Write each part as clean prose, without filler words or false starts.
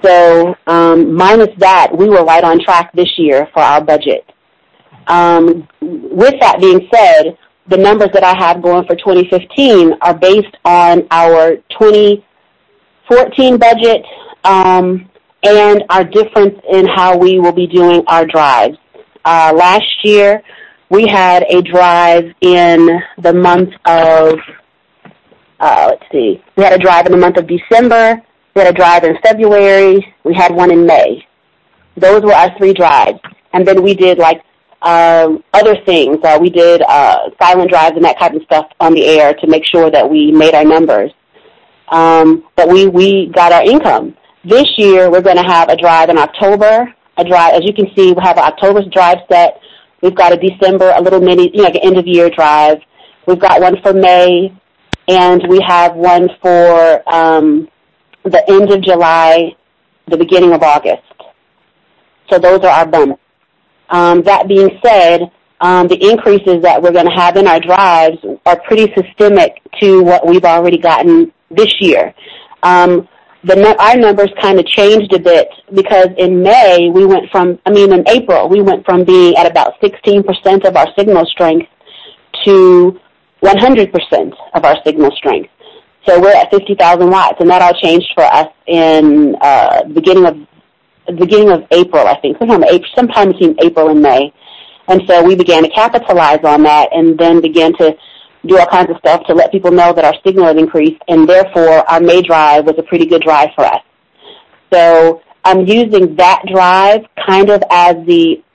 So minus that, we were right on track this year for our budget. With that being said, the numbers that I have going for 2015 are based on our 2014 budget and our difference in how we will be doing our drives. Last year, we had a drive in the month of, we had a drive in the month of December, we had a drive in February, we had one in May. Those were our 3 drives. And then we did, other things. We did silent drives and that type of stuff on the air to make sure that we made our numbers. But we got our income. This year, we're going to have a drive in October. A drive, as you can see, we have an October's drive set. We've got a December, a little mini, like an end-of-year drive. We've got one for May, and we have one for the end of July, the beginning of August. So those are our bumps. That being said, the increases that we're going to have in our drives are pretty systemic to what we've already gotten this year. Our numbers kind of changed a bit because in May, in April, we went from being at about 16% of our signal strength to 100% of our signal strength. So we're at 50,000 watts, and that all changed for us in the beginning of April, I think, sometime between April and May. And so we began to capitalize on that and then began to do all kinds of stuff to let people know that our signal had increased, and therefore our May drive was a pretty good drive for us. So I'm using that drive kind of as the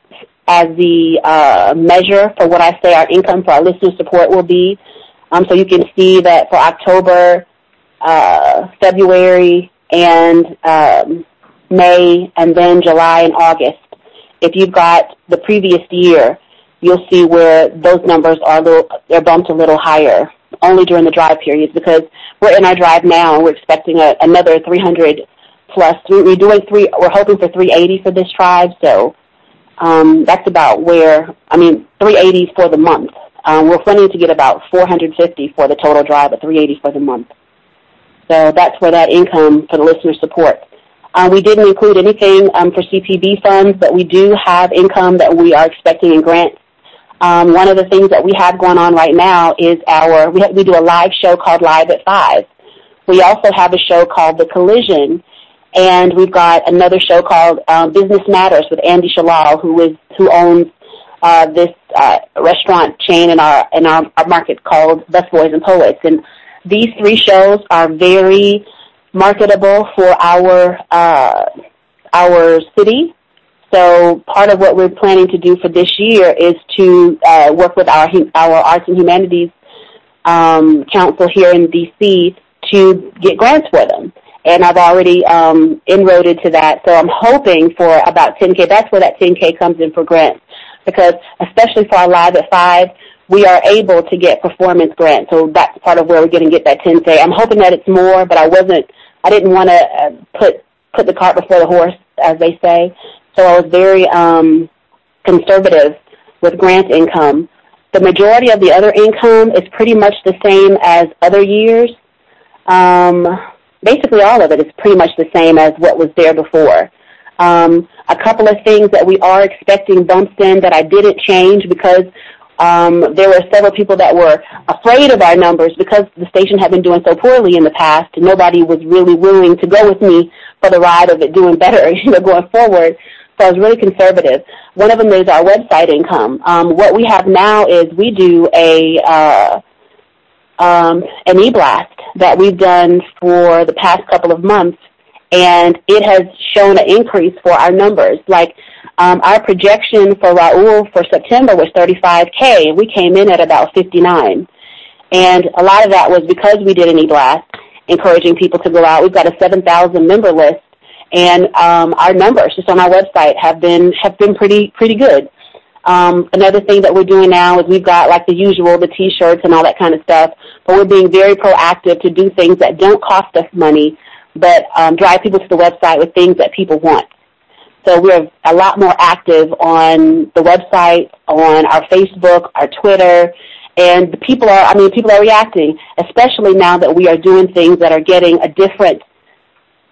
measure for what I say our income for our listener support will be. So you can see that for October, February, and May, and then July and August, if you've got the previous year, you'll see where those numbers they're bumped a little higher, only during the drive periods, because we're in our drive now and we're expecting another 300 plus. We're hoping for 380 for this drive, so that's about 380 for the month. We're planning to get about 450 for the total drive, but 380 for the month. So that's where that income for the listener support. We didn't include anything for CPB funds, but we do have income that we are expecting in grants. One of the things that we have going on right now is we do a live show called Live at 5. We also have a show called The Collision, and we've got another show called Business Matters with Andy Shalal, who owns this restaurant chain in our market called Busboys and Poets. And these 3 shows are very marketable for our city. So part of what we're planning to do for this year is to work with our Arts and Humanities Council here in D.C. to get grants for them. And I've already enrolled to that. So I'm hoping for about $10K. That's where that $10K comes in for grants, because especially for our Live at 5, we are able to get performance grants. So that's part of where we're going to get that $10K. I'm hoping that it's more, but I didn't want to put the cart before the horse, as they say. So I was very conservative with grant income. The majority of the other income is pretty much the same as other years. Basically all of it is pretty much the same as what was there before. A couple of things that we are expecting bumps in that I didn't change because there were several people that were afraid of our numbers because the station had been doing so poorly in the past, and nobody was really willing to go with me for the ride of it doing better, going forward. So I was really conservative. One of them is our website income. What we have now is we do an e-blast that we've done for the past couple of months, and it has shown an increase for our numbers. Like our projection for Raul for September was 35K. We came in at about 59. And a lot of that was because we did an e-blast, encouraging people to go out. We've got a 7,000 member list. And our numbers just on our website have been pretty good. Another thing that we're doing now is we've got like the usual, the T-shirts and all that kind of stuff, but we're being very proactive to do things that don't cost us money, but drive people to the website with things that people want. So we're a lot more active on the website, on our Facebook, our Twitter, and people are reacting, especially now that we are doing things that are getting a different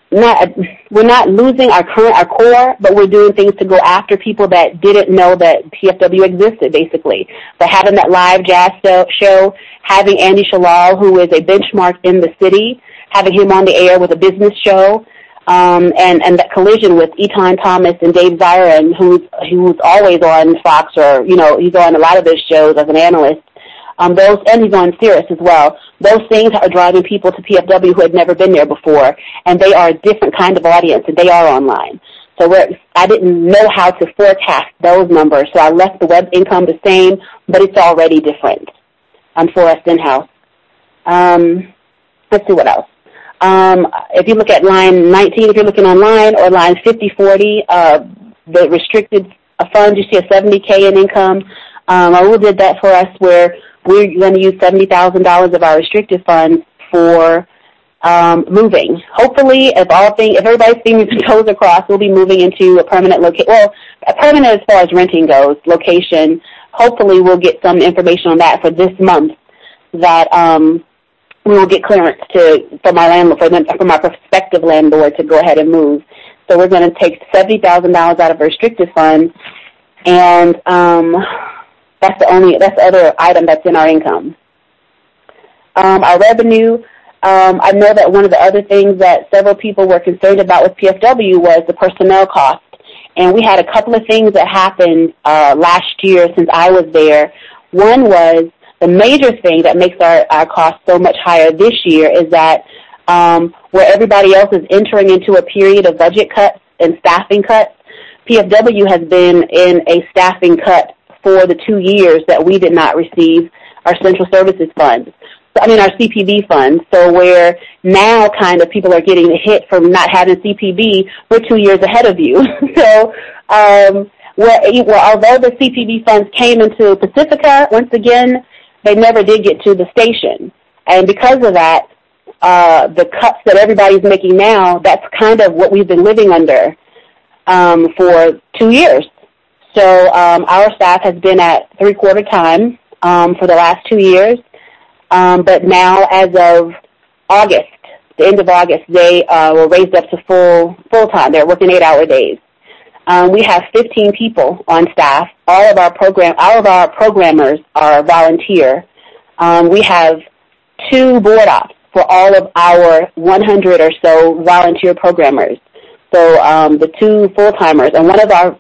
we're not losing our core, but we're doing things to go after people that didn't know that PFW existed, basically. So having that live jazz show, having Andy Shalal, who is a benchmark in the city, having him on the air with a business show, and that collision with Eton Thomas and Dave Zirin, who's always on Fox, or, he's on a lot of those shows as an analyst. And he's on Sirius as well. Those things are driving people to PFW who had never been there before, and they are a different kind of audience, and they are online. So I didn't know how to forecast those numbers, so I left the web income the same, but it's already different for us in-house. Let's see what else. If you look at line 19, if you're looking online, or line 5040, the restricted funds, you see a $70K in income. Raul did that for us, where we're going to use $70,000 of our restricted funds for moving. Hopefully, if everybody's fingers and toes are crossed, we'll be moving into a permanent location. Well, a permanent as far as renting goes, location. Hopefully, we'll get some information on that for this month. That we will get clearance from our landlord, from our prospective landlord, to go ahead and move. So we're going to take $70,000 out of our restricted funds, and that's the other item that's in our income. Our revenue, I know that one of the other things that several people were concerned about with PFW was the personnel cost. And we had a couple of things that happened last year since I was there. One was the major thing that makes our costs so much higher this year is that where everybody else is entering into a period of budget cuts and staffing cuts, PFW has been in a staffing cut for the 2 years that we did not receive our central services funds. Our CPB funds. So where now kind of people are getting a hit from not having CPB, we're 2 years ahead of you. So although the CPB funds came into Pacifica, once again, they never did get to the station. And because of that, the cuts that everybody's making now, that's kind of what we've been living under for 2 years. So our staff has been at 3/4 time for the last 2 years. But now, as of August, the end of August, they were raised up to full time. They're working 8-hour days. We have 15 people on staff. All of our programmers are volunteer. We have 2 board ops for all of our 100 or so volunteer programmers. So the 2 full-timers, and one of our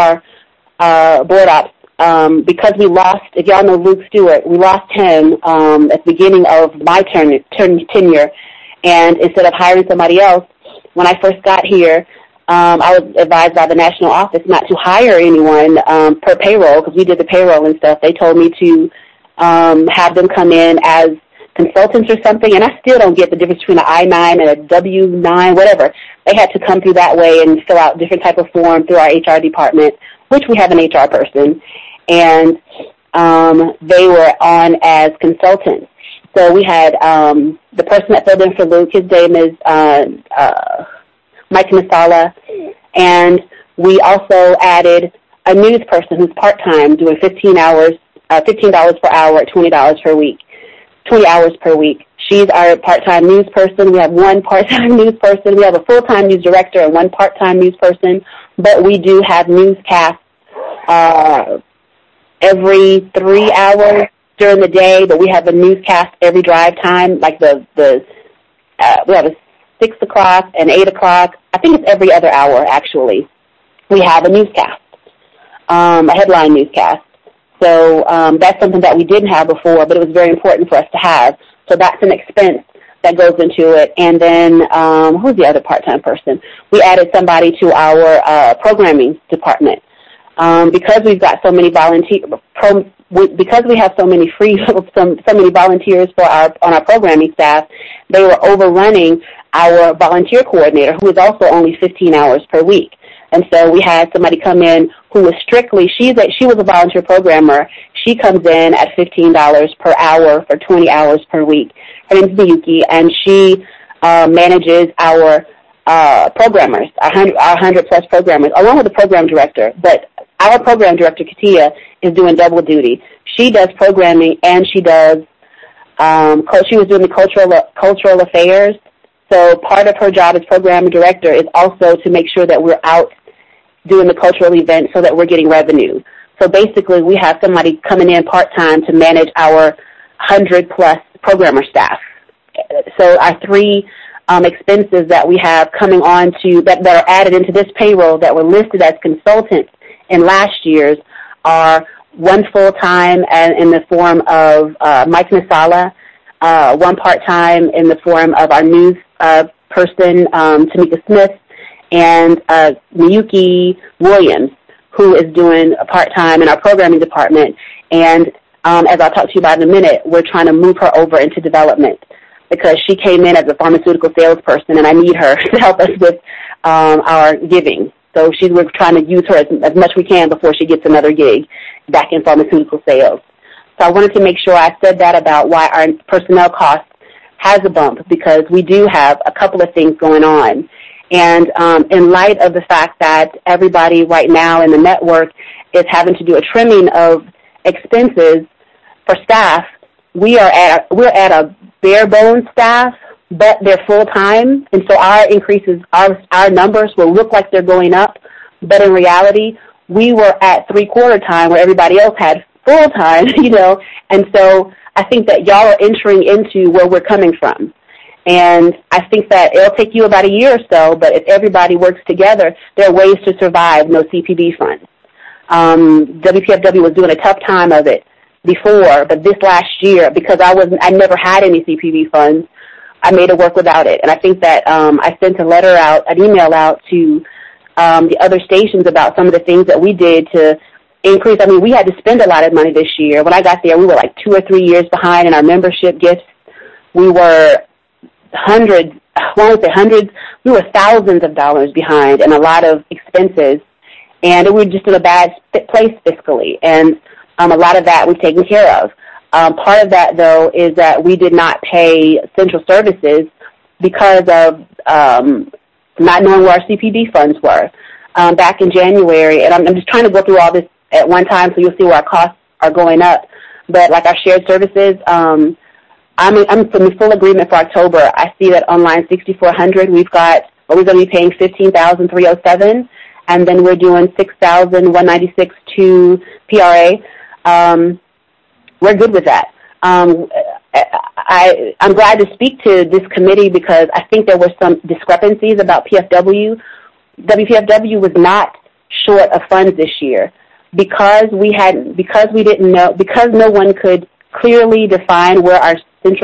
board ops, because we lost, if y'all know Luke Stewart, we lost him at the beginning of my tenure, and instead of hiring somebody else, when I first got here, I was advised by the national office not to hire anyone per payroll, because we did the payroll and stuff. They told me to have them come in as consultants or something, and I still don't get the difference between an I-9 and a W-9, whatever. They had to come through that way and fill out different type of form through our HR department, which we have an HR person, and they were on as consultants. So we had the person that filled in for Luke, his name is Mike Masala, and we also added a news person who's part-time, doing $15 per hour at $20 per week. 20 hours per week. She's our part-time news person. We have 1 part-time news person. We have a full-time news director and 1 part-time news person, but we do have newscasts every 3 hours during the day, but we have a newscast every drive time, like we have a 6 o'clock and 8 o'clock. I think it's every other hour, actually. We have a newscast, a headline newscast. So that's something that we didn't have before, but it was very important for us to have. So that's an expense that goes into it. And then who's the other part-time person? We added somebody to our programming department. Because we've got so many because we have so many so many volunteers on our programming staff, they were overrunning our volunteer coordinator, who is also only 15 hours per week. And so we had somebody come in who was she was a volunteer programmer. She comes in at $15 per hour for 20 hours per week. Her name is Miyuki, and she manages our programmers, our 100-plus programmers, along with the program director. But our program director, Katia, is doing double duty. She does programming, and she does she was doing the cultural affairs So part of her job as program director is also to make sure that we're out doing the cultural event so that we're getting revenue. So basically, we have somebody coming in part-time to manage our 100-plus programmer staff. So our three expenses that we have coming on to that are added into this payroll that were listed as consultants in last year's are one full-time in the form of Mike Nasala, one part-time in the form of our news person, Tamika Smith, and Miyuki Williams, who is doing a part-time in our programming department. And as I'll talk to you about in a minute, we're trying to move her over into development because she came in as a pharmaceutical salesperson, and I need her to help us with our giving. So we're trying to use her as much as we can before she gets another gig back in pharmaceutical sales. So I wanted to make sure I said that about why our personnel cost has a bump, because we do have a couple of things going on. And in light of the fact that everybody right now in the network is having to do a trimming of expenses for staff, we're at a bare bones staff, but they're full time, and so our increases, our numbers will look like they're going up, but in reality, we were at 3/4 time where everybody else had full time, and so I think that y'all are entering into where we're coming from. And I think that it'll take you about a year or so, but if everybody works together, there are ways to survive no CPB funds. WPFW was doing a tough time of it before, but this last year, because I never had any CPB funds, I made it work without it. And I think that I sent an email out to the other stations about some of the things that we did to increase. I mean, we had to spend a lot of money this year. When I got there, we were like 2 or 3 years behind in our membership gifts. We were we were thousands of dollars behind in a lot of expenses, and we were just in a bad place fiscally, and a lot of that we've taken care of. Part of that, though, is that we did not pay central services because of not knowing where our CPD funds were back in January, and I'm just trying to go through all this at one time so you'll see where our costs are going up. But like our shared services, I'm in full agreement for October. I see that online 6,400. We're going to be paying $15,307, and then we're doing $6,196 to PRA. We're good with that. I'm glad to speak to this committee because I think there were some discrepancies about PFW. WPFW was not short of funds this year because no one could clearly define where our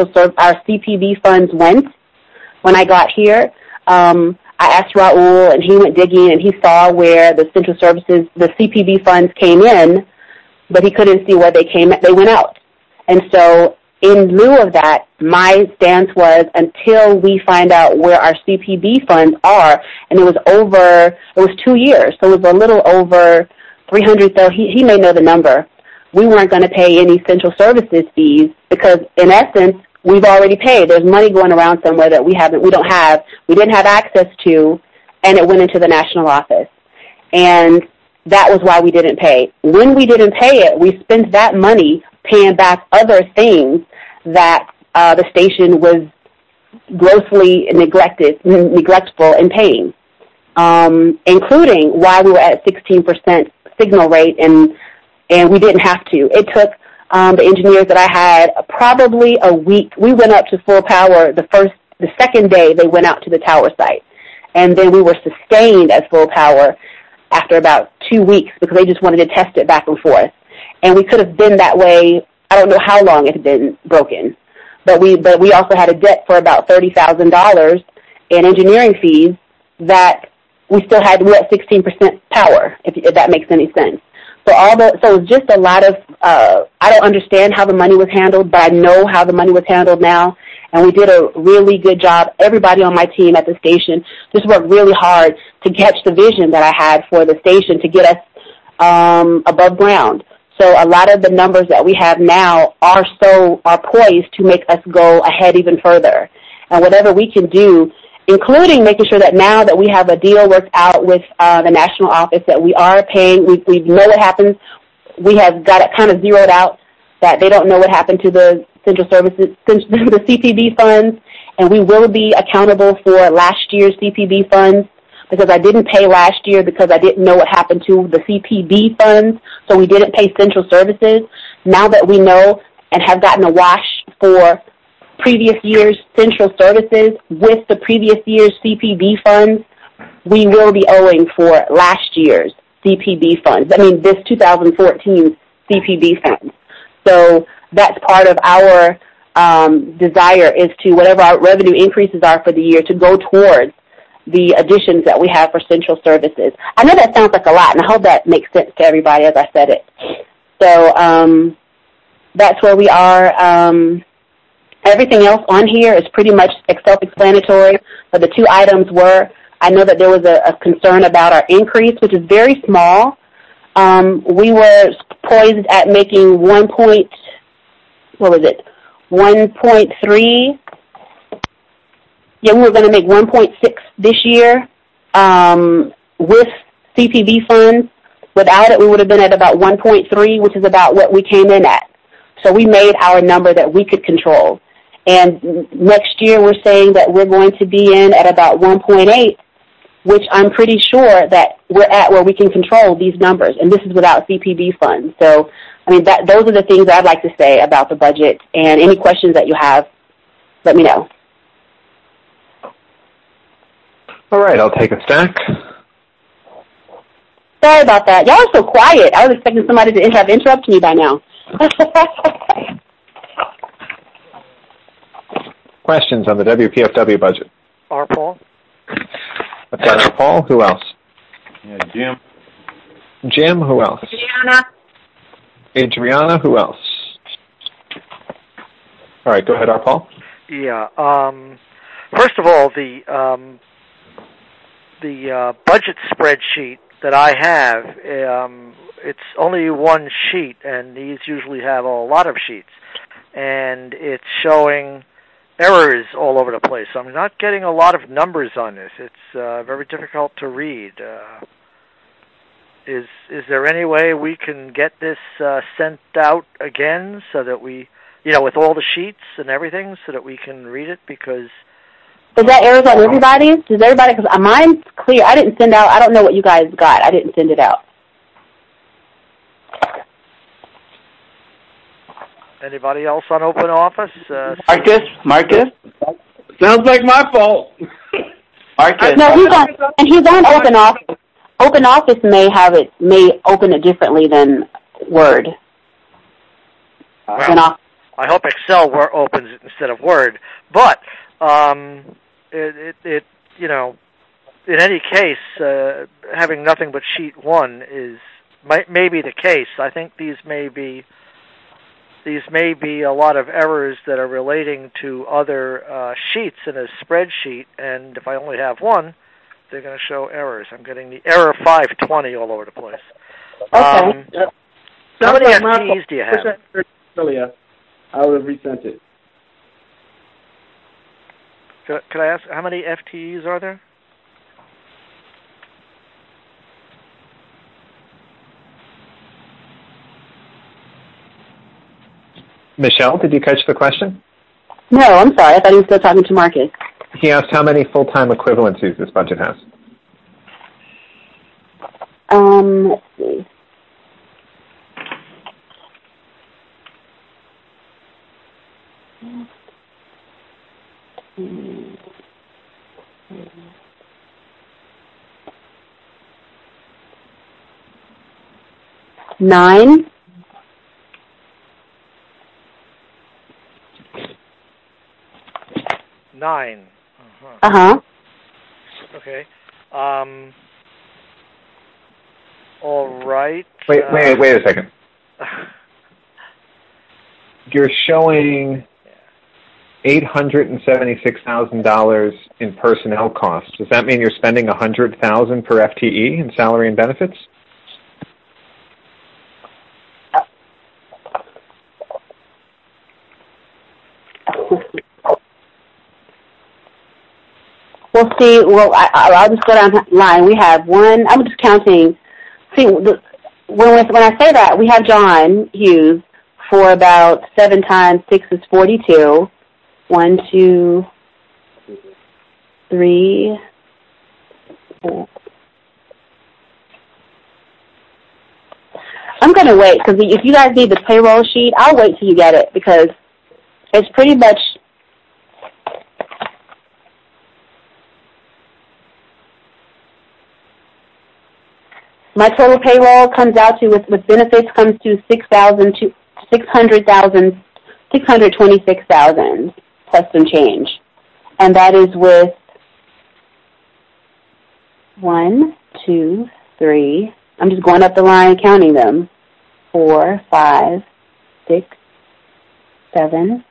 CPB funds went. When I got here, I asked Raul, and he went digging, and he saw where the central services, the CPB funds came in, but he couldn't see where they went out. And so in lieu of that, my stance was until we find out where our CPB funds are, and it was 2 years, so it was a little over 300, so he may know the number. We weren't going to pay any central services fees because, in essence, we've already paid. There's money going around somewhere that we didn't have access to, and it went into the national office. And that was why we didn't pay. When we didn't pay it, we spent that money paying back other things that the station was grossly neglectful in paying, including why we were at 16% signal rate, and we didn't have to. It took the engineers that I had probably a week. We went up to full power the second day they went out to the tower site, and then we were sustained at full power after about 2 weeks because they just wanted to test it back and forth. And we could have been that way. I don't know how long it had been broken, but we also had a debt for about $30,000 in engineering fees that we still had. We were at 16% power, if that makes any sense. So it's just a lot of. I don't understand how the money was handled, but I know how the money was handled now, and we did a really good job. Everybody on my team at the station just worked really hard to catch the vision that I had for the station to get us above ground. So a lot of the numbers that we have now are poised to make us go ahead even further. And whatever we can do, including making sure that now that we have a deal worked out with the national office that we are paying, we know what happens. We have got it kind of zeroed out that they don't know what happened to the central services, the CPB funds, and we will be accountable for last year's CPB funds, because I didn't pay last year because I didn't know what happened to the CPB funds, so we didn't pay Central Services. Now that we know and have gotten a wash for previous year's Central Services with the previous year's CPB funds, we will be owing for last year's CPB funds. I mean, this 2014 CPB funds. So that's part of our desire, is to, whatever our revenue increases are for the year, to go towards the additions that we have for Central Services. I know that sounds like a lot, and I hope that makes sense to everybody as I said it. So that's where we are. Everything else on here is pretty much self-explanatory, but the two items were, I know that there was a concern about our increase, which is very small. We were poised at making 1.3. Yeah, we were going to make 1.6 this year with CPB funds. Without it, we would have been at about 1.3, which is about what we came in at. So we made our number that we could control. And next year, we're saying that we're going to be in at about 1.8, which I'm pretty sure that we're at where we can control these numbers. And this is without CPB funds. So, I mean, those are the things I'd like to say about the budget. And any questions that you have, let me know. All right, I'll take a stack. Sorry about that. Y'all are so quiet. I was expecting somebody to have interrupted me by now. Questions on the WPFW budget? R. Paul. I've got R. Paul. Who else? Yeah, Jim. Jim. Who else? Adriana. Who else? All right, go ahead, R. Paul. Yeah. First of all, the budget spreadsheet that I have, it's only one sheet, and these usually have a lot of sheets, and it's showing errors all over the place. So I'm not getting a lot of numbers on this. It's very difficult to read. Is there any way we can get this sent out again so that we, with all the sheets and everything, so that we can read it? Because is that errors on everybody's? Does everybody? Because mine's clear. I didn't send out. I don't know what you guys got. I didn't send it out. Anybody else on Open Office? Marcus? Sounds like my fault. Marcus. No, he's on Open Office. Open Office may open it differently than Word. Well, I hope Excel opens it instead of Word. But in any case, having nothing but sheet one may be the case. I think these may be a lot of errors that are relating to other sheets in a spreadsheet, and if I only have one, they're going to show errors. I'm getting the error 520 all over the place. Okay. How many FTEs do you have? Earlier, I would have resent it. Could I ask, how many FTEs are there? Michelle, did you catch the question? No, I'm sorry. I thought he was still talking to Marcus. He asked how many full-time equivalencies this budget has. Let's see. Nine. Nine. Okay. All right. Wait a second. You're showing $876,000 in personnel costs. Does that mean you're spending $100,000 per FTE in salary and benefits? We'll see. Well, I'll just go down the line. We have one. I'm just counting. See, when I say that, we have John Hughes for about 7 times 6 is 42. 1, 2, 3, 4. I'm going to wait, because if you guys need the payroll sheet, I'll wait till you get it, because it's pretty much... My total payroll comes out to, with benefits, comes to $626,000 plus some change. And that is with 1, 2, 3. I'm just going up the line counting them. 4, 5, 6, 7,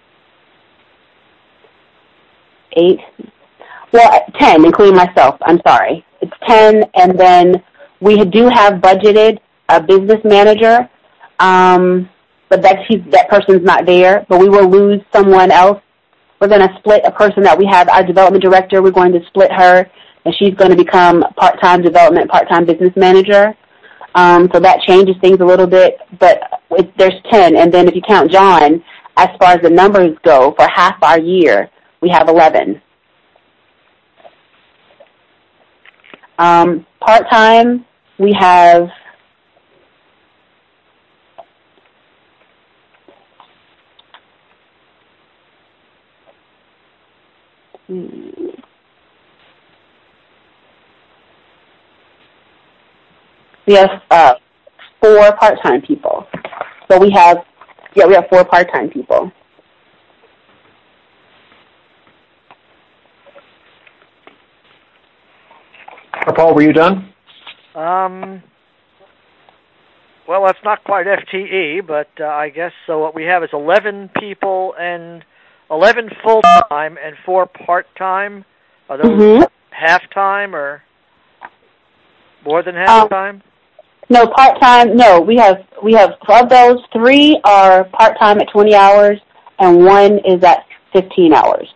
8. Well, 10, including myself. I'm sorry. It's 10, and then we do have budgeted a business manager, but that person's not there. But we will lose someone else. We're going to split a person that we have, our development director. We're going to split her, and she's going to become part-time development, part-time business manager. So that changes things a little bit. But there's 10, and then if you count John, as far as the numbers go, for half our year, we have 11. Part-time, we have we have 4 part-time people. So we have 4 part-time people. Paul, were you done? Well, that's not quite FTE, but I guess so. What we have is 11 people and 11 full-time and 4 part-time. Are those half-time or more than half-time? No, part-time. No, we have of those 3 are part-time at 20 hours, and 1 is at 15 hours.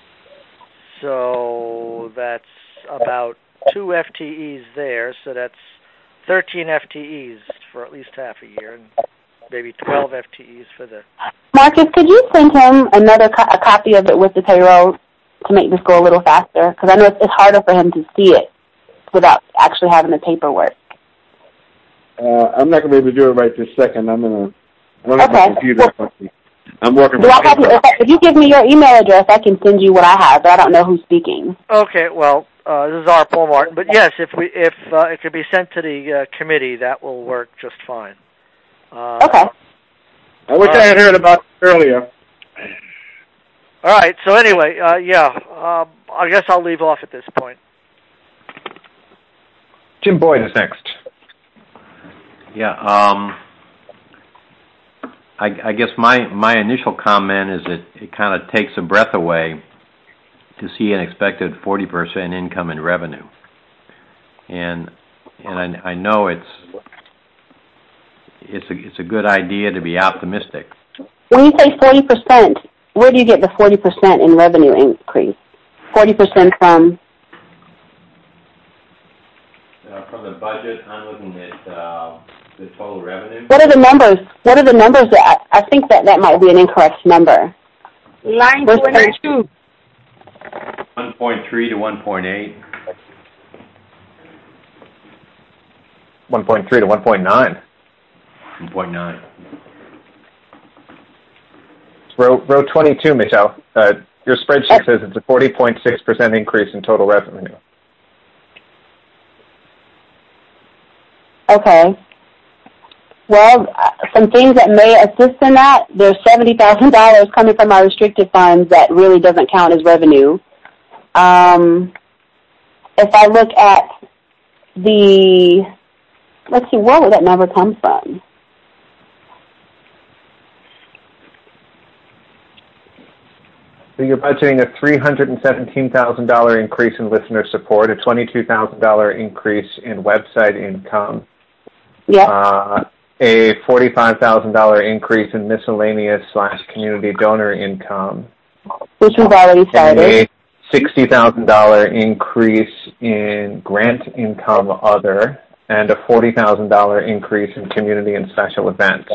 So that's about 2 FTEs there. So that's 13 FTEs for at least half a year, and maybe 12 FTEs for the... Marcus, could you send him a copy of it with the payroll to make this go a little faster? Because I know it's harder for him to see it without actually having the paperwork. I'm not going to be able to do it right this second. I don't have my computer. I'm working. If you give me your email address, I can send you what I have, but I don't know who's speaking. Okay, well, this is R. Paul Martin. But yes, if it could be sent to the committee, that will work just fine. Okay. I wish I had heard about it earlier. All right. So anyway, I guess I'll leave off at this point. Jim Boyd is next. Yeah. I guess my initial comment is that it kind of takes a breath away to see an expected 40% income in revenue, and I know it's a good idea to be optimistic. When you say 40%, where do you get the 40% in revenue increase? 40% from? From the budget, I'm looking at the total revenue. What are the numbers? What are the numbers? I think that might be an incorrect number. Line 22. 1.3 to 1.8. 1.3 to 1.9. 1.9. Row 22, Michelle. Your spreadsheet says it's a 40.6% increase in total revenue. Okay. Well, some things that may assist in that, there's $70,000 coming from our restricted funds that really doesn't count as revenue. If I look at let's see, where would that number come from? So you're budgeting a $317,000 increase in listener support, a $22,000 increase in website income. Yeah. A $45,000 increase in miscellaneous/community donor income, which we've already started. And a $60,000 increase in grant income other, and a $40,000 increase in community and special events.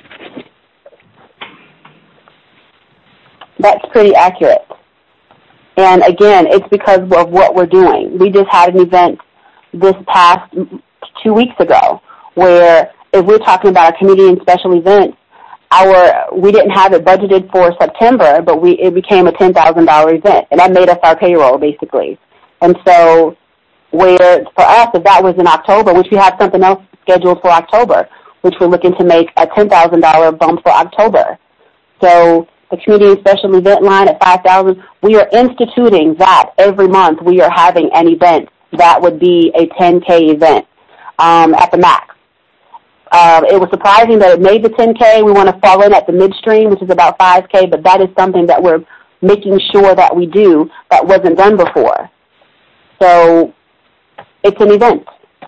That's pretty accurate. And again, it's because of what we're doing. We just had an event this past 2 weeks ago where if we're talking about a community and special events, we didn't have it budgeted for September, but it became a $10,000 event, and that made us our payroll, basically. And so where for us, if that was in October, which we have something else scheduled for October, which we're looking to make a $10,000 bump for October. So the community and special event line at $5,000, we are instituting that every month. We are having an event that would be a 10K event at the max. It was surprising that it made the 10K. We want to fall in at the midstream, which is about 5K, but that is something that we're making sure that we do that wasn't done before. So it's an event.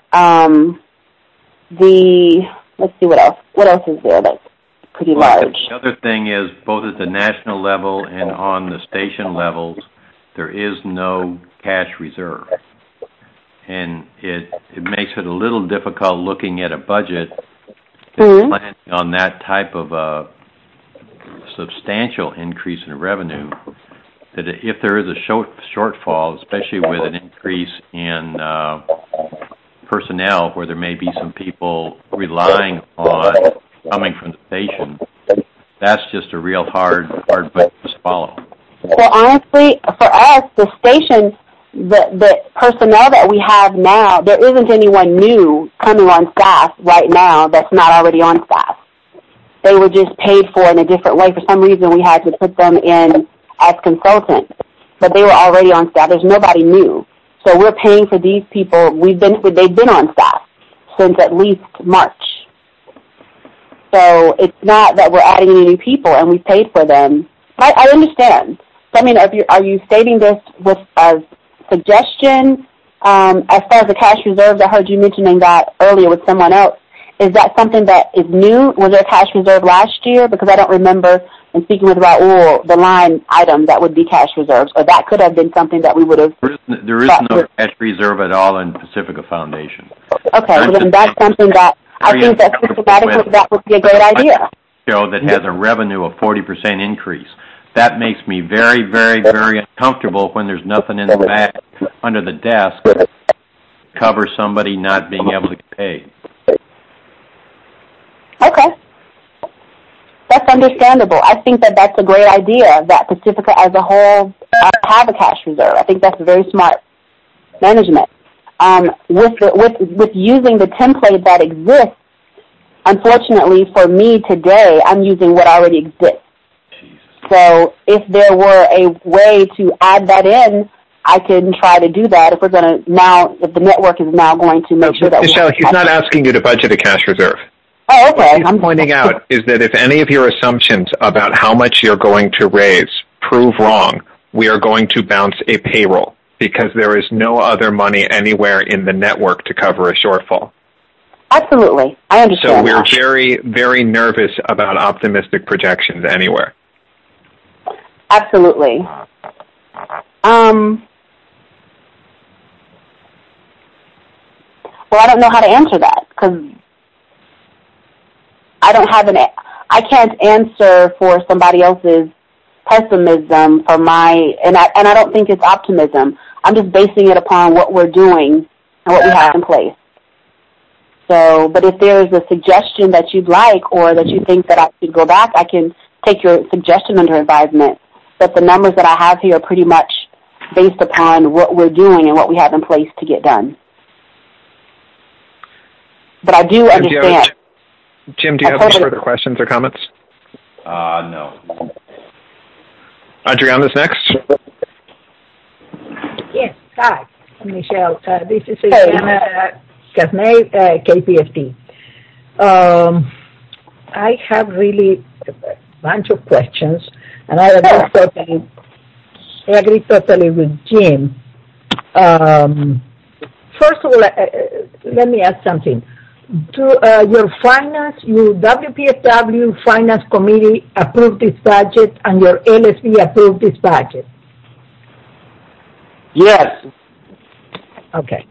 Let's see what else. What else is there that's pretty large? The other thing is, both at the national level and on the station levels, there is no cash reserve. And it makes it a little difficult looking at a budget that's planning on that type of a substantial increase in revenue, that if there is a shortfall, especially with an increase in personnel where there may be some people relying on coming from the station, that's just a real hard budget to swallow. Well, honestly, for us, the station, the personnel that we have now, there isn't anyone new coming on staff right now that's not already on staff. They were just paid for in a different way. For some reason, we had to put them in as consultants, but they were already on staff. There's nobody new. So we're paying for these people. They've been on staff since at least March. So it's not that we're adding any new people and we've paid for them. I understand. So, I mean, are you stating this with a suggestion? As far as the cash reserves, I heard you mentioning that earlier with someone else. Is that something that is new? Was there a cash reserve last year? Because I don't remember, in speaking with Raul, the line item that would be cash reserves, or that could have been something that we would have... There is no cash reserve at all in Pacifica Foundation. Okay, well then that's something that I think that systematically that would be a great idea. Show that has a revenue of 40% increase. That makes me very, very, very uncomfortable when there's nothing in the bag under the desk to cover somebody not being able to get paid. Okay. That's understandable. I think that that's a great idea, that Pacifica as a whole have a cash reserve. I think that's very smart management. With using the template that exists, unfortunately for me today, I'm using what already exists. So if there were a way to add that in, I can try to do that if we're going to now, if the network is now going to make sure that... Michelle, he's not asking you to budget a cash reserve. Oh, okay. What he's pointing out is that if any of your assumptions about how much you're going to raise prove wrong, we are going to bounce a payroll because there is no other money anywhere in the network to cover a shortfall. Absolutely. I understand. So we're very, very nervous about optimistic projections anywhere. Absolutely. Well, I don't know how to answer that because I can't answer for somebody else's pessimism for and I don't think it's optimism. I'm just basing it upon what we're doing and what we have in place. So, but if there's a suggestion that you'd like or that you think that I should go back, I can take your suggestion under advisement. But the numbers that I have here are pretty much based upon what we're doing and what we have in place to get done. But I do understand. Jim, do you have any further questions or comments? No. Adriana's next. Yes, hi, Michelle. This is Adriana Casnay, KPFT. I have really a bunch of questions, and I agree totally with Jim. First of all, let me ask something. Your WPFW Finance Committee approved this budget and your LSB approved this budget? Yes. Okay.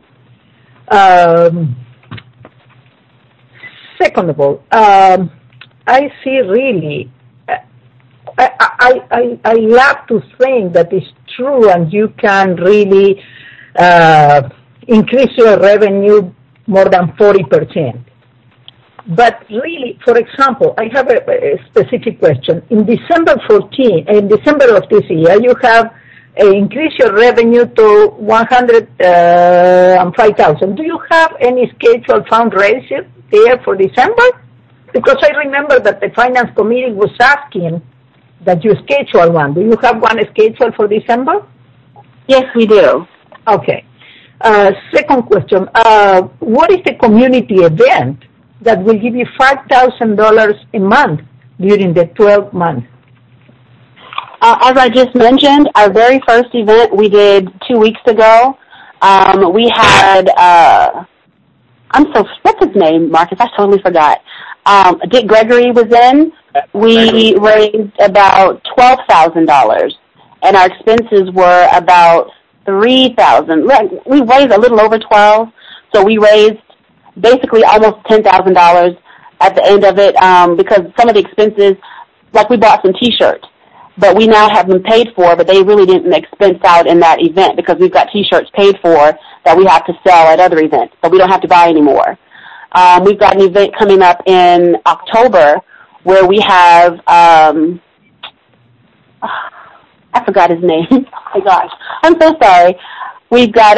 Second of all, I see really, I love to think that it's true and you can really increase your revenue more than 40%. But really, for example, I have a specific question. In December of this year, you have increased your revenue to $105,000. Do you have any scheduled fundraiser there for December? Because I remember that the finance committee was asking that you schedule one. Do you have one scheduled for December? Yes, we do. Okay. Second question. What is the community event that will give you $5,000 a month during the 12 months? As I just mentioned, our very first event we did 2 weeks ago. We had, what's his name, Marcus? I totally forgot. Dick Gregory was in. We raised about $12,000, and our expenses were about $3,000. We raised a little over 12, so we raised basically almost $10,000 at the end of it, because some of the expenses, like we bought some T-shirts, but we now have them paid for, but they really didn't expense out in that event because we've got T-shirts paid for that we have to sell at other events, so we don't have to buy anymore. We've got an event coming up in October where we have, I forgot his name. Oh my gosh, I'm so sorry. We've got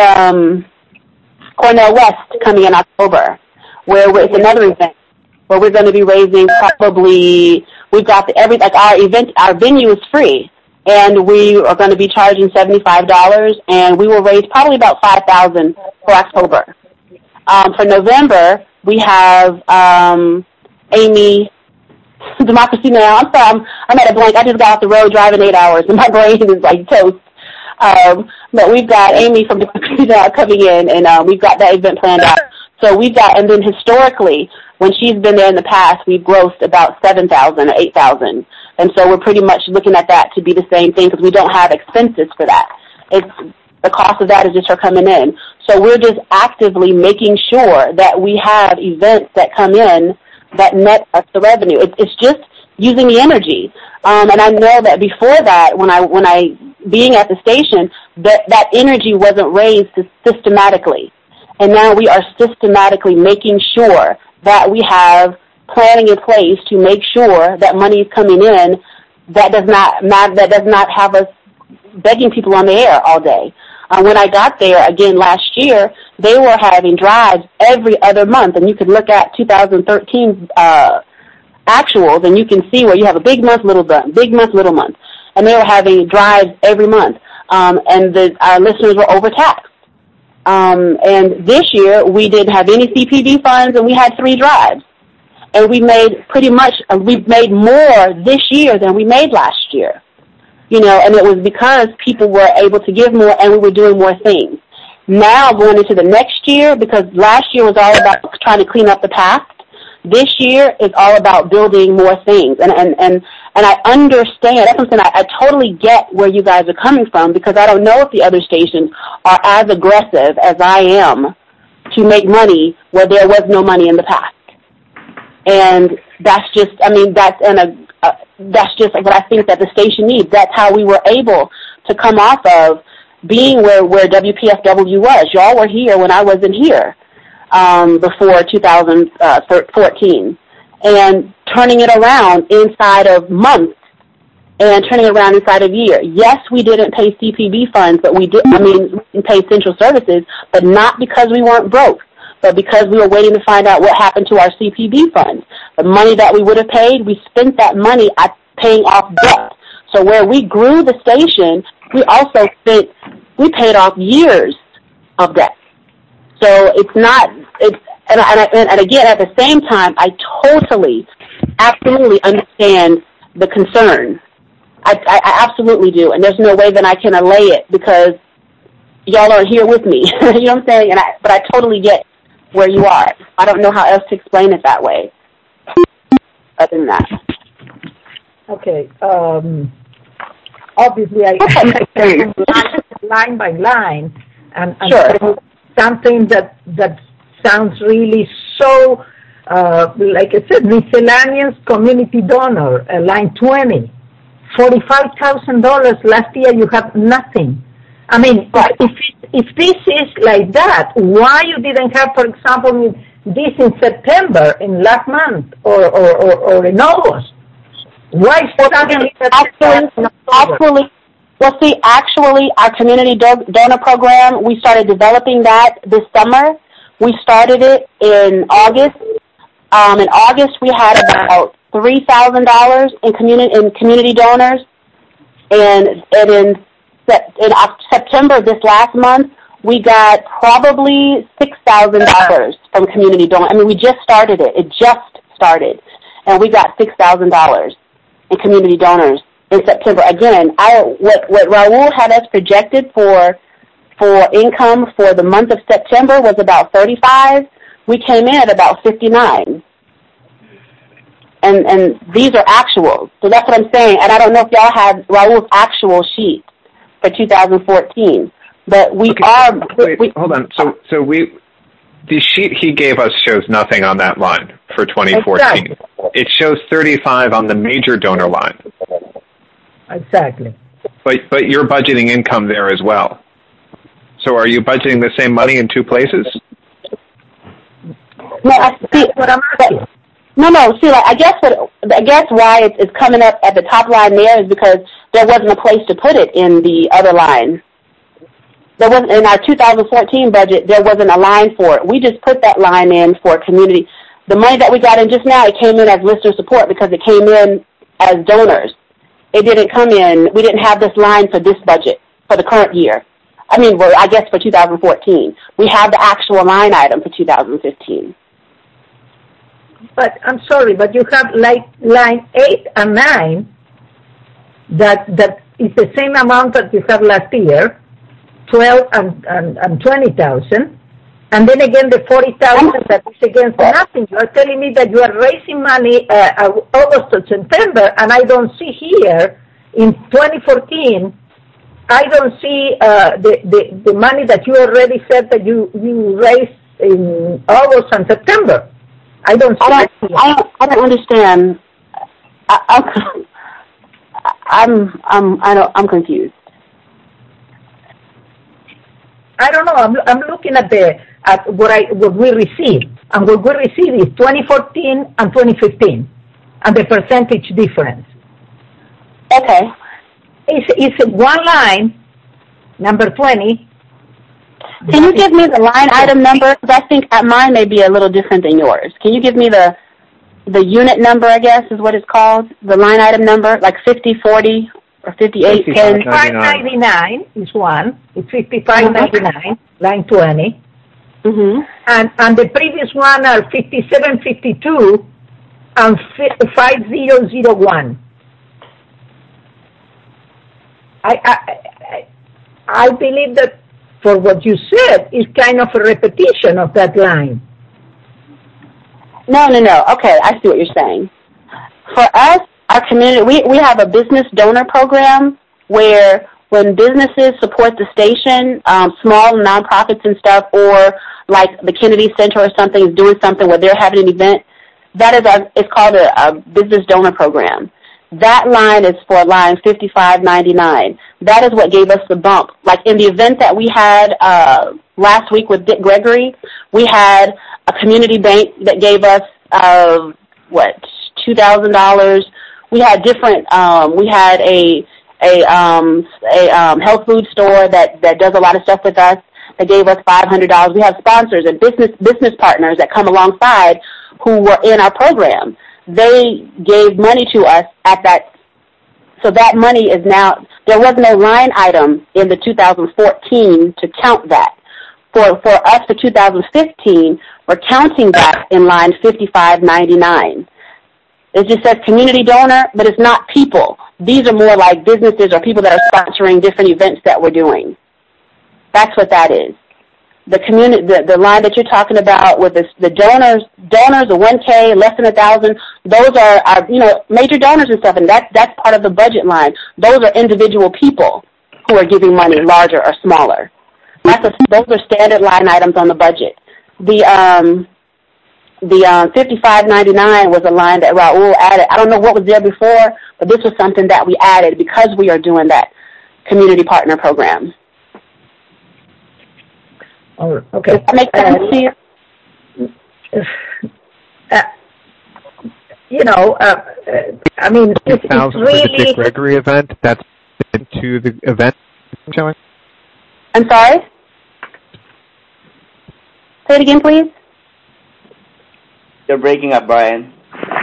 Cornel West coming in October, where it's another event where we're going to be raising probably. We've got our venue is free, and we are going to be charging $75, and we will raise probably about $5,000 for October. For November, we have Amy. Democracy Now! I'm sorry, I'm at a blank. I just got off the road driving 8 hours, and my brain is like toast. But we've got Amy from Democracy Now! Coming in, and we've got that event planned out. So and then historically, when she's been there in the past, we've grossed about $7,000 or $8,000. And so we're pretty much looking at that to be the same thing because we don't have expenses for that. The cost of that is just her coming in. So we're just actively making sure that we have events that come in that net us the revenue. It's just using the energy. And I know that before that, when I being at the station, that energy wasn't raised systematically. And now we are systematically making sure that we have planning in place to make sure that money is coming in that does not have us begging people on the air all day. When I got there, again, last year, they were having drives every other month, and you could look at 2013 actuals, and you can see where you have a big month, little month, big month, little month. And they were having drives every month, and our listeners were overtaxed. And this year, we didn't have any CPB funds, and we had 3 drives. And we've made more this year than we made last year. You know, and it was because people were able to give more and we were doing more things. Now going into the next year, because last year was all about trying to clean up the past, this year is all about building more things. And I understand, that's something I totally get where you guys are coming from, because I don't know if the other stations are as aggressive as I am to make money where there was no money in the past. And that's just, that's just what I think that the station needs. That's how we were able to come off of being where WPFW was. Y'all were here when I wasn't here before 2014. And turning it around inside of months and turning it around inside of a year. Yes, we didn't pay CPB funds, but we didn't pay Central Services, but not because we weren't broke, but because we were waiting to find out what happened to our CPB funds. The money that we would have paid, we spent that money at paying off debt. So where we grew the station, we also paid off years of debt. So and again, at the same time, I totally, absolutely understand the concern. I absolutely do, and there's no way that I can allay it because y'all are here with me. You know what I'm saying? But I totally get where you are. I don't know how else to explain it that way. Other than that. Okay. Obviously, I line by line, and sure. Something that sounds really so, like I said, miscellaneous community donor, line 20, $45,000 last year. You have nothing. I mean, right. If this is like that, why you didn't have, for example, this in September, in last month, or in August? Why suddenly? Actually, our community donor program, we started developing that this summer. We started it in August. In August, we had about $3,000 in community donors, and in September, this last month, we got probably $6,000 from community donors. I mean, we just started it. It just started, and we got $6,000 in community donors in September. Again, what Raul had us projected for income for the month of September was about 35. We came in at about 59. And these are actuals. So that's what I'm saying. And I don't know if y'all have Raul's actual sheet for 2014. But we are... Wait, hold on. So the sheet he gave us shows nothing on that line for 2014. Exactly. It shows 35 on the major donor line. Exactly. But you're budgeting income there as well. So are you budgeting the same money in two places? No, I see what I'm asking. No. See, I guess why it's coming up at the top line there is because there wasn't a place to put it in the other line. There wasn't in our 2014 budget. There wasn't a line for it. We just put that line in for community. The money that we got in just now, it came in as listener support because it came in as donors. It didn't come in. We didn't have this line for this budget for the current year. I mean, well, I guess for 2014. We have the actual line item for 2015. But I'm sorry, but you have like line 8 and 9 that is the same amount that you have last year, 12 and 20,000, and then again the 40,000 that is against nothing. You are telling me that you are raising money August to September, and I don't see here in 2014. I don't see the money that you already said that you raised in August and September. I don't understand. I'm confused. I don't know. I'm looking at what we received, and what we received is 2014 and 2015, and the percentage difference. Okay. It's one line, number 20. Can you give me the line item number? Because I think mine may be a little different than yours. Can you give me the unit number, I guess, is what it's called? The line item number, like 5040 or 5810? 5599 is one. It's 5599, line 20. Mm-hmm. And the previous one are 5752 and 5001. I believe that for what you said is kind of a repetition of that line. No. Okay, I see what you're saying. For us, our community, we have a business donor program where when businesses support the station, small nonprofits and stuff, or like the Kennedy Center or something is doing something where they're having an event, it's called a business donor program. That line is for line 5599. That is what gave us the bump. Like in the event that we had last week with Dick Gregory, we had a community bank that gave us $2,000. We had different. We had a health food store that does a lot of stuff with us that gave us $500. We have sponsors and business partners that come alongside who were in our program. They gave money to us at that, so that money is now, there was no line item in the 2014 to count that. For us for 2015, we're counting that in line 5599. It just says community donor, but it's not people. These are more like businesses or people that are sponsoring different events that we're doing. That's what that is. The community, the line that you're talking about with the donors, the 1K, less than 1,000, those are major donors and stuff, and that's part of the budget line. Those are individual people who are giving money, larger or smaller. Those are standard line items on the budget. The the $55.99 was a line that Raul added. I don't know what was there before, but this was something that we added because we are doing that community partner program. Oh, okay. Does that make sense to you? I mean, it's really... the Dick Gregory event, that's into the event showing? I'm sorry? Say it again, please. You're breaking up, Brian.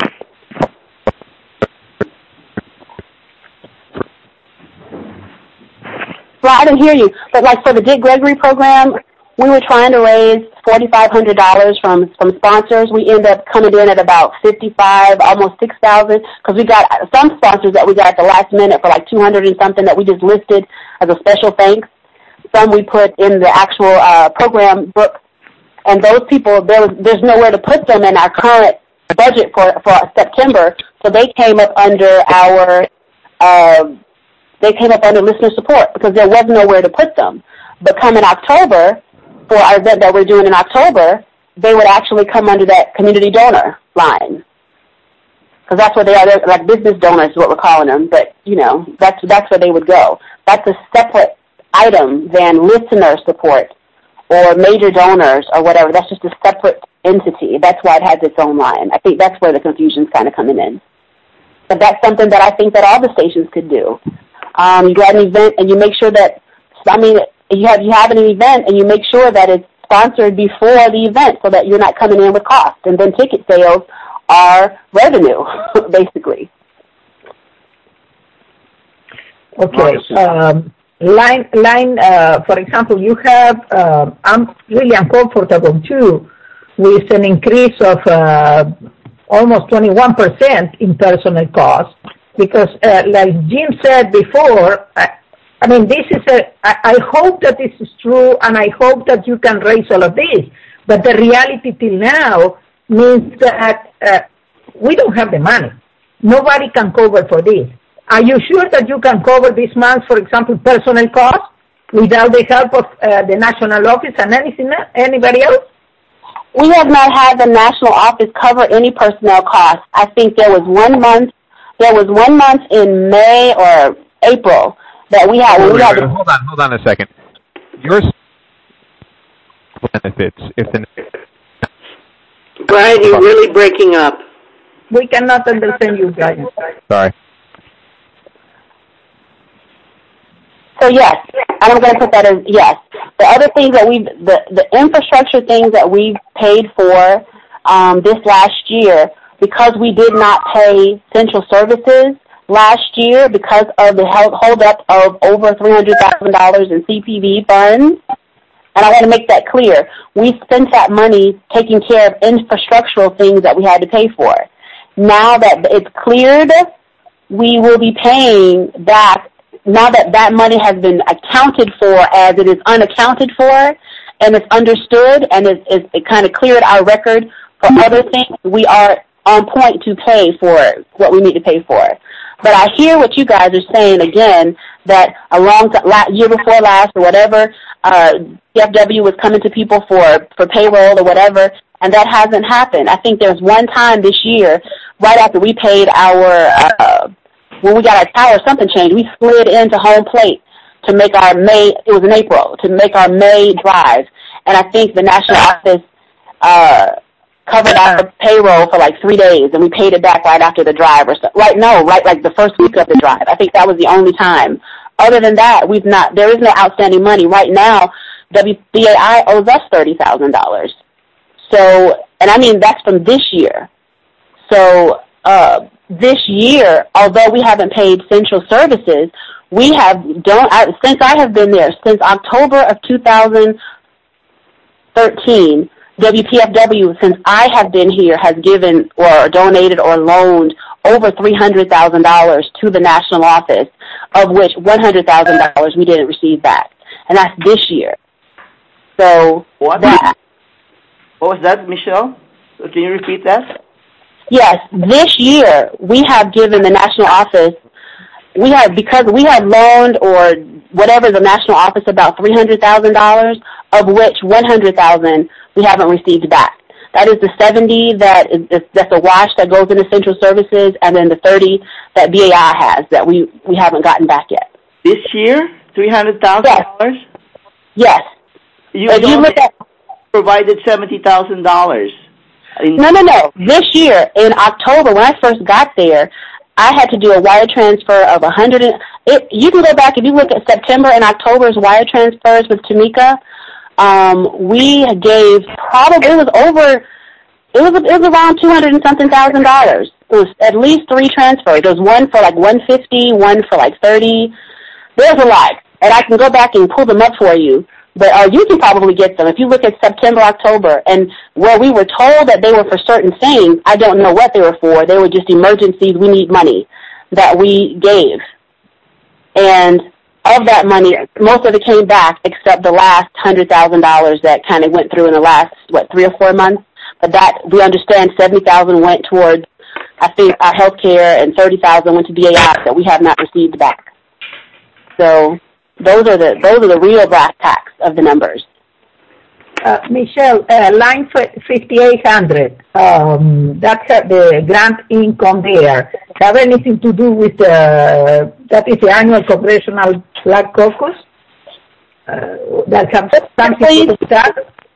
Well, I didn't hear you. But like for the Dick Gregory program, we were trying to raise $4,500 from sponsors. We ended up coming in at about $55,000, almost $6,000, because we got some sponsors that we got at the last minute for like $200 and something that we just listed as a special thanks. Some we put in the actual program book, and those people, there's nowhere to put them in our current budget for September, so they came up under listener support because there was nowhere to put them. But come in October, for our event that we're doing in October, they would actually come under that community donor line. Because that's what they are. They're like business donors is what we're calling them. But, that's where they would go. That's a separate item than listener support or major donors or whatever. That's just a separate entity. That's why it has its own line. I think that's where the confusion's kind of coming in. But that's something that I think that all the stations could do. You got an event and you make sure that, you have an event and you make sure that it's sponsored before the event so that you're not coming in with cost. And then ticket sales are revenue, basically. Okay. Line, for example, you have, I'm really uncomfortable too with an increase of almost 21% in personnel costs because, like Jim said before, this is I hope that this is true, and I hope that you can raise all of this. But the reality till now means that we don't have the money. Nobody can cover for this. Are you sure that you can cover this month, for example, personnel costs without the help of the national office and anybody else? We have not had the national office cover any personnel costs. I think there was one month in May or April that we had. Hold on a second. Your benefits, Brian, you're really breaking up. We cannot understand you, Brian. Sorry. So yes, and I'm going to put that as yes. The other things that the infrastructure things that we paid for this last year, because we did not pay central services last year because of the holdup of over $300,000 in CPV funds. And I want to make that clear. We spent that money taking care of infrastructural things that we had to pay for. Now that it's cleared, we will be paying back. Now that that money has been accounted for as it is unaccounted for, and it's understood, and it kind of cleared our record for other things, we are on point to pay for what we need to pay for. But I hear what you guys are saying again, that year before last or whatever, PFW was coming to people for payroll or whatever, and that hasn't happened. I think there's one time this year, right after we paid when we got our tower, something changed. We slid into home plate to make our May, it was in April, to make our May drive. And I think the national office covered our payroll for like 3 days, and we paid it back right after the drive. Like the first week of the drive. I think that was the only time. Other than that, there is no outstanding money. Right now, WBAI owes us $30,000. So, and that's from this year. So, this year, although we haven't paid central services, we have since I have been there, since October of 2013, WPFW, since I have been here, has given or donated or loaned over $300,000 to the national office, of which $100,000 we didn't receive back. And that's this year. So what was that, Michelle? Can you repeat that? Yes, this year we have given the national office, because we have loaned or whatever the national office about $300,000, of which $100,000 we haven't received back. That is the 70 that's a wash that goes into central services, and then the 30 that BAI has that we haven't gotten back yet. This year, $300,000. Yes. You look at provided $70,000. No. This year in October, when I first got there, I had to do a wire transfer of 100. You can go back if you look at September and October's wire transfers with Tamika. We gave probably it was around $200 and something thousand. It was at least 3 transfers. There was one for like 150, one for like 30. There's a lot, and I can go back and pull them up for you. But you can probably get them. If you look at September, October, and where we were told that they were for certain things, I don't know what they were for. They were just emergencies. We need money that we gave. And of that money, most of it came back except the last $100,000 that kind of went through in the last, 3 or 4 months. But that, we understand $70,000 went towards, I think, our health care, and $30,000 went to BAI that we have not received back. So those are the real brass tacks of the numbers. Michelle, line 5800, that's the grant income there. Have anything to do with that is the annual Congressional Black Caucus? That comes something to that?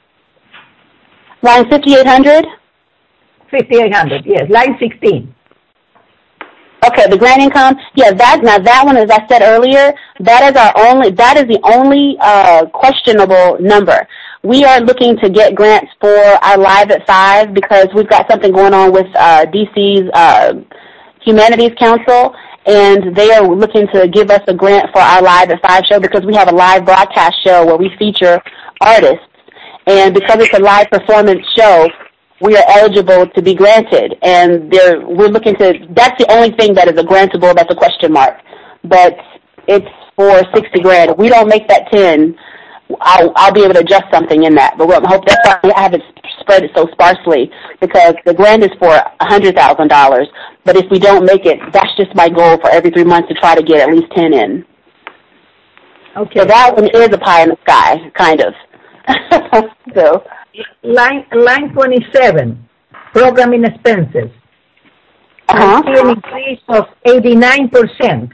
Line 5800? 5800, yes. Line 16. Okay, the grant income. Yeah, that one, as I said earlier, that is the only questionable number. We are looking to get grants for our Live at 5 because we've got something going on with DC's Humanities Council, and they are looking to give us a grant for our Live at 5 show because we have a live broadcast show where we feature artists, and because it's a live performance show, we are eligible to be granted, and we're looking to. That's the only thing that is a grantable. That's a question mark, but it's for $60,000. If we don't make that 10, I'll be able to adjust something in that. But I hope that's why I haven't spread it so sparsely, because the grant is for $100,000. But if we don't make it, that's just my goal for every 3 months to try to get at least 10 in. Okay. So that one is a pie in the sky, kind of. So. Line 27, programming expenses. I see an increase of 89%.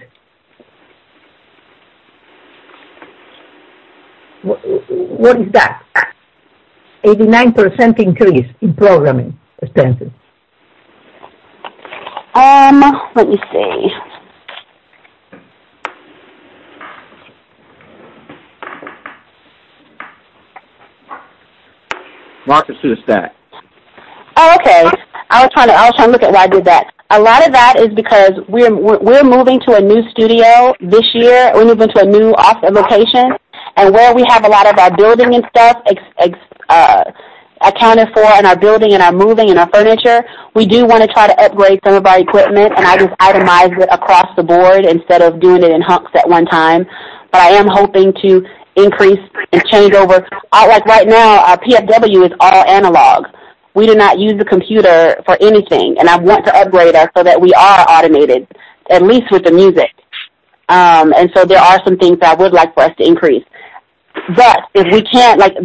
What is that? 89% increase in programming expenses. Let me see. Marcus to the stack. Oh, okay. I was trying to look at why I did that. A lot of that is because we're moving to a new studio this year. We're moving to a new office location, and where we have a lot of our building and stuff accounted for in our building and our moving and our furniture, we do want to try to upgrade some of our equipment, and I just itemize it across the board instead of doing it in hunks at one time. But I am hoping to increase and change over. Like right now, our PFW is all analog. We do not use the computer for anything, and I want to upgrade us so that we are automated, at least with the music. And so there are some things that I would like for us to increase. But if we can't, like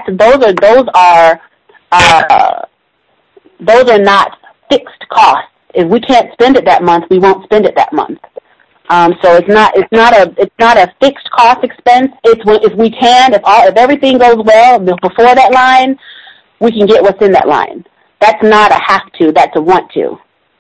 those are not fixed costs. If we can't spend it that month, we won't spend it that month. So it's not a fixed cost expense. It's if we can, if everything goes well before that line, we can get what's in that line. That's not a have to. That's a want to.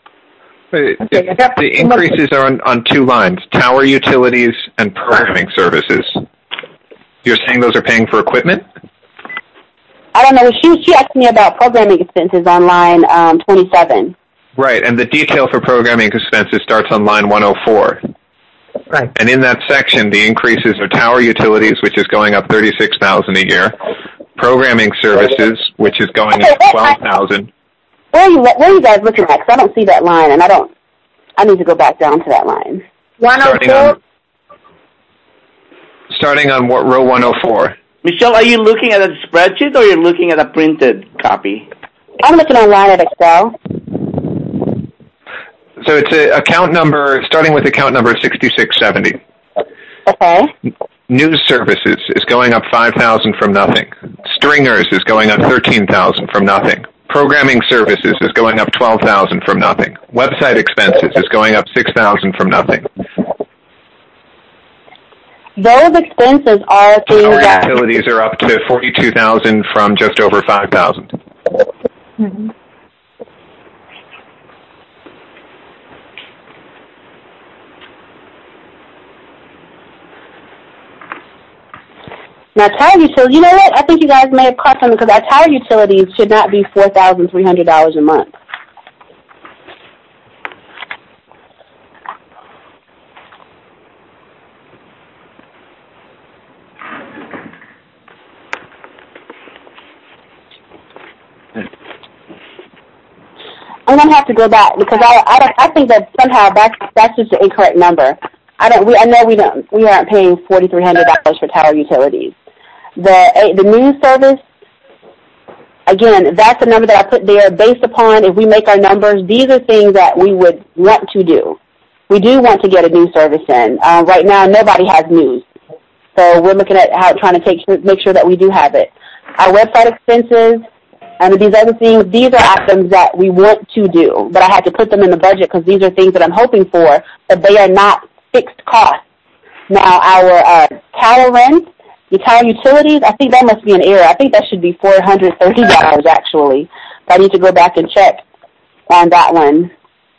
The increases are on 2 lines: tower utilities and programming services. You're saying those are paying for equipment? I don't know. She asked me about programming expenses on line 27. Right, and the detail for programming expenses starts on line 104. Right. And in that section, the increases are tower utilities, which is going up $36,000 a year, programming services, which is going up $12,000. Where are you guys looking at? Because I don't see that line, and I need to go back down to that line. 104. Starting on row 104. Michelle, are you looking at a spreadsheet or you're looking at a printed copy? I'm looking online at Excel. So it's account number, starting with account number 6670. Okay. News services is going up $5,000 from nothing. Stringers is going up $13,000 from nothing. Programming services is going up $12,000 from nothing. Website expenses is going up $6,000 from nothing. Those expenses are things that utilities are up to $42,000 from just over $5,000. Mm-hmm. Now, tower utilities, you know what? I think you guys may have caught something because our tower utilities should not be $4,300 a month. I'm going to have to go back because I think that somehow that's just an incorrect number. I know we aren't paying $4,300 for tower utilities. The news service, again, that's the number that I put there based upon if we make our numbers. These are things that we would want to do. We do want to get a news service in. Right now, nobody has news, so we're looking at trying to make sure that we do have it. Our website expenses and these other things, these are items that we want to do, but I had to put them in the budget because these are things that I'm hoping for, but they are not fixed costs. Now, our tower rent, the tower utilities, I think that must be an error. I think that should be $430 actually. But I need to go back and check on that one.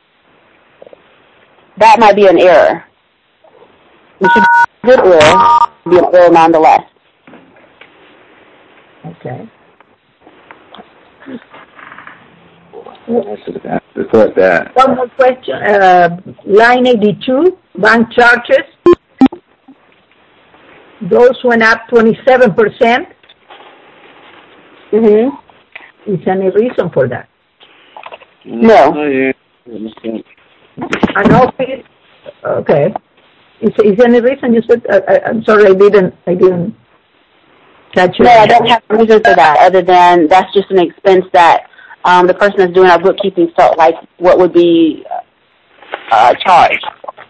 That might be an error. It should be a good error, be an error nonetheless. Okay. One more question. Line 82, bank charges. Those went up 27%. Mm-hmm. Is any reason for that? No. An office. Okay. Is any reason you said? I'm sorry, I didn't catch it. No, I don't have a reason for that other than that's just an expense that the person that's doing our bookkeeping felt like what would be charged.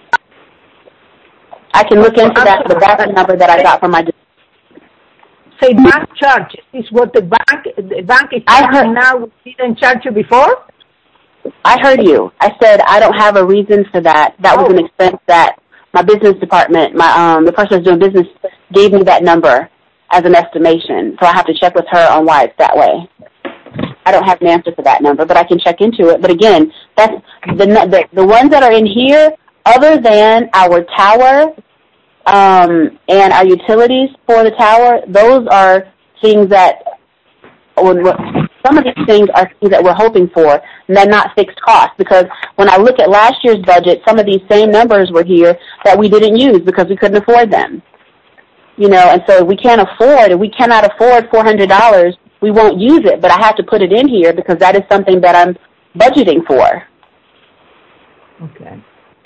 I can look into that, but that's the number that I got from my. Say bank charge is what the bank is charging now. We didn't charge you before. I heard you. I said I don't have a reason for that. That was an expense that my business department, the person that's doing business, gave me that number as an estimation. So I have to check with her on why it's that way. I don't have an answer for that number, but I can check into it. But again, that's the ones that are in here. Other than our tower and our utilities for the tower, those are things that, some of these things are things that we're hoping for, and they're not fixed costs. Because when I look at last year's budget, some of these same numbers were here that we didn't use because we couldn't afford them. And so we cannot afford $400, we won't use it, but I have to put it in here because that is something that I'm budgeting for. Okay.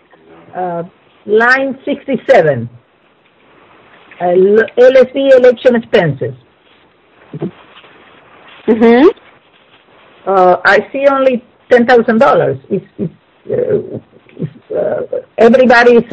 Line 67, LSD election expenses. Mm-hmm. I see only $10,000. Everybody's,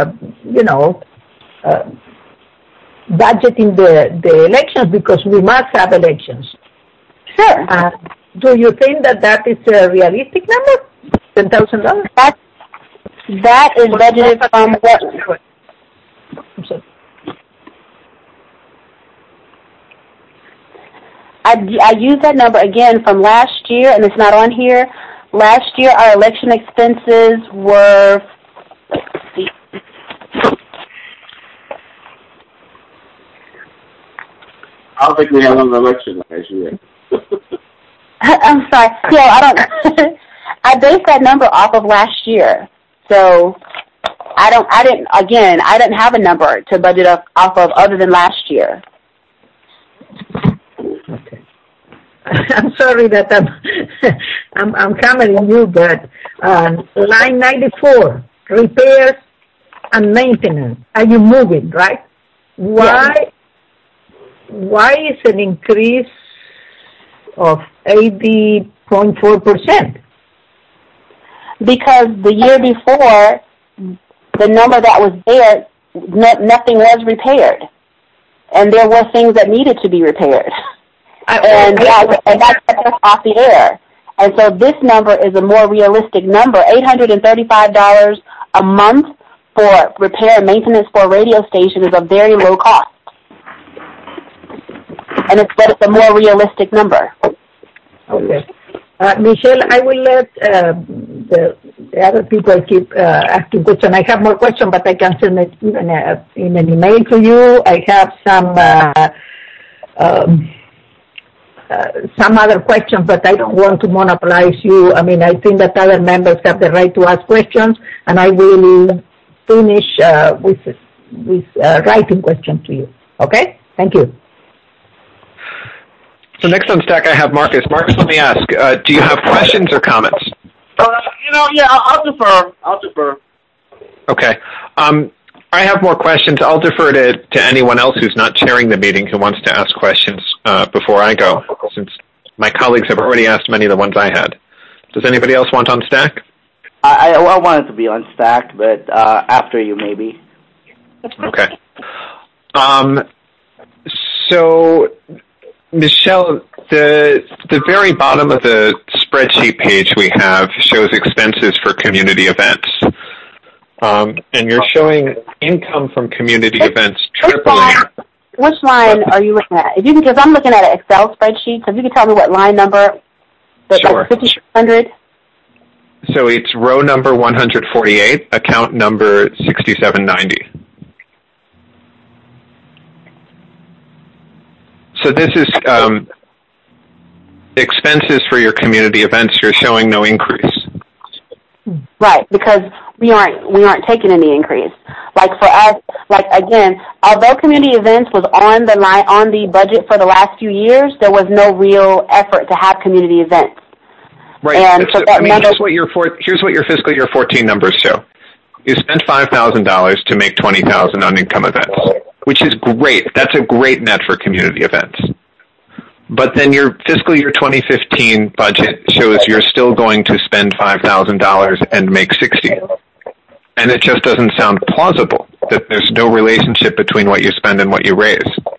budgeting the elections because we must have elections. Sure. Do you think that is a realistic number? $10,000? That is budgeted from what? I'm sorry. I used that number again from last year, and it's not on here. Last year, our election expenses were, let's see. I don't think we had an election last year. I'm sorry. I based that number off of last year. So I didn't have a number to budget off of other than last year. Okay. I'm sorry that I'm commenting you, but line 94, repairs and maintenance. Are you moving, right? Why is an increase of 80.4%? Because the year before, the number that was there, nothing was repaired. And there were things that needed to be repaired. and that gets us off the air. And so this number is a more realistic number. $835 a month for repair and maintenance for a radio station is a very low cost. And it's a more realistic number. Okay. Michelle, I will let the other people keep asking questions. I have more questions, but I can send it even in an email to you. I have some other questions, but I don't want to monopolize you. I mean, I think that other members have the right to ask questions, and I will finish with writing questions to you. Okay? Thank you. So next on stack, I have Marcus. Marcus, let me ask, do you have questions or comments? I'll defer. Okay. I have more questions. I'll defer to anyone else who's not chairing the meeting who wants to ask questions before I go, since my colleagues have already asked many of the ones I had. Does anybody else want on stack? I wanted to be on stack, but after you maybe. Okay. So, Michelle, the very bottom of the spreadsheet page we have shows expenses for community events. And you're showing income from community events tripling. Which line are you looking at? If you can, because I'm looking at an Excel spreadsheet, so if you can tell me what line number, sure. 5600. So it's row number 148, account number 6790. So this is expenses for your community events. You're showing no increase. Right, because we aren't taking any increase. Like for us, like again, although community events was on the budget for the last few years, there was no real effort to have community events. Right. And so that here's what your fiscal year 14 numbers show. You spent $5,000 to make $20,000 on income events, which is great. That's a great net for community events. But then your fiscal year 2015 budget shows you're still going to spend $5,000 and make $60,000. And it just doesn't sound plausible that there's no relationship between what you spend and what you raise.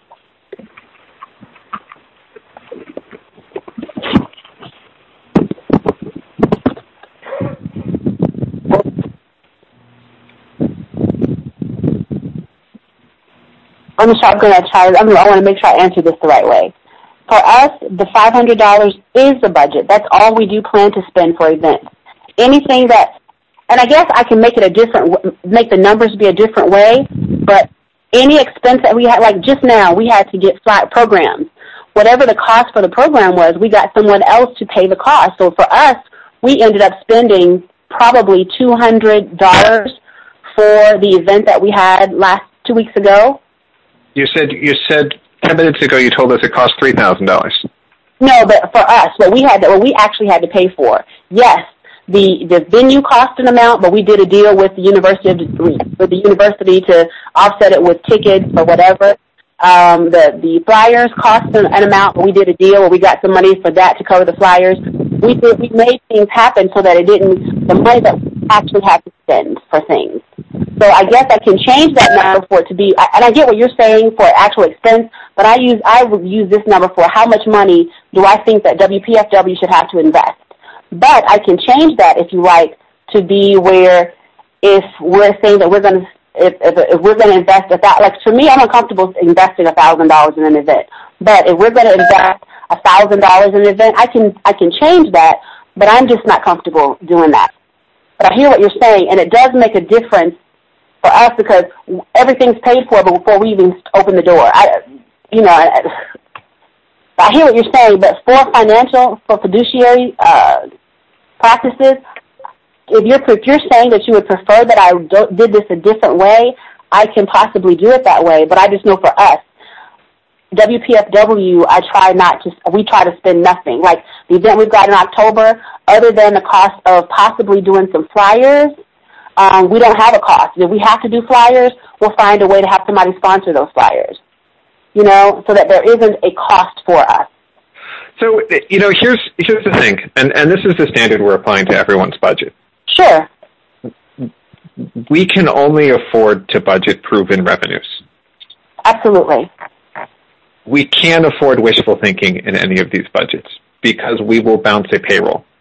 I want to make sure I answer this the right way. For us, the $500 is the budget. That's all we do plan to spend for events. Anything that, and I guess I can make the numbers be a different way, but any expense that we had, like just now, we had to get flat programs. Whatever the cost for the program was, we got someone else to pay the cost. So for us, we ended up spending probably $200 for the event that we had 2 weeks ago. You said 10 minutes ago you told us it cost $3,000. No, but for us, what we actually had to pay for, yes, the venue cost an amount, but we did a deal with the university to offset it with tickets or whatever. The flyers cost an amount, but we did a deal where we got some money for that to cover the flyers. We made things happen so that the money that we actually had to spend for things. So I guess I can change that number for it to be, and I get what you're saying for actual expense, but I would use this number for how much money do I think that WPFW should have to invest. But I can change that, if you like, to be where if we're saying that we're going to, if we're going to invest like for me, I'm uncomfortable investing $1,000 in an event. But if we're going to invest $1,000 in an event, I can change that, but I'm just not comfortable doing that. But I hear what you're saying, and it does make a difference for us because everything's paid for before we even open the door. I hear what you're saying, but for fiduciary practices, if you're saying that you would prefer that I did this a different way, I can possibly do it that way. But I just know for us, WPFW, we try to spend nothing. Like the event we've got in October, other than the cost of possibly doing some flyers, we don't have a cost. If we have to do flyers, we'll find a way to have somebody sponsor those flyers, so that there isn't a cost for us. So, here's the thing, and this is the standard we're applying to everyone's budget. Sure. We can only afford to budget proven revenues. Absolutely. we can't afford wishful thinking in any of these budgets because we will bounce a payroll.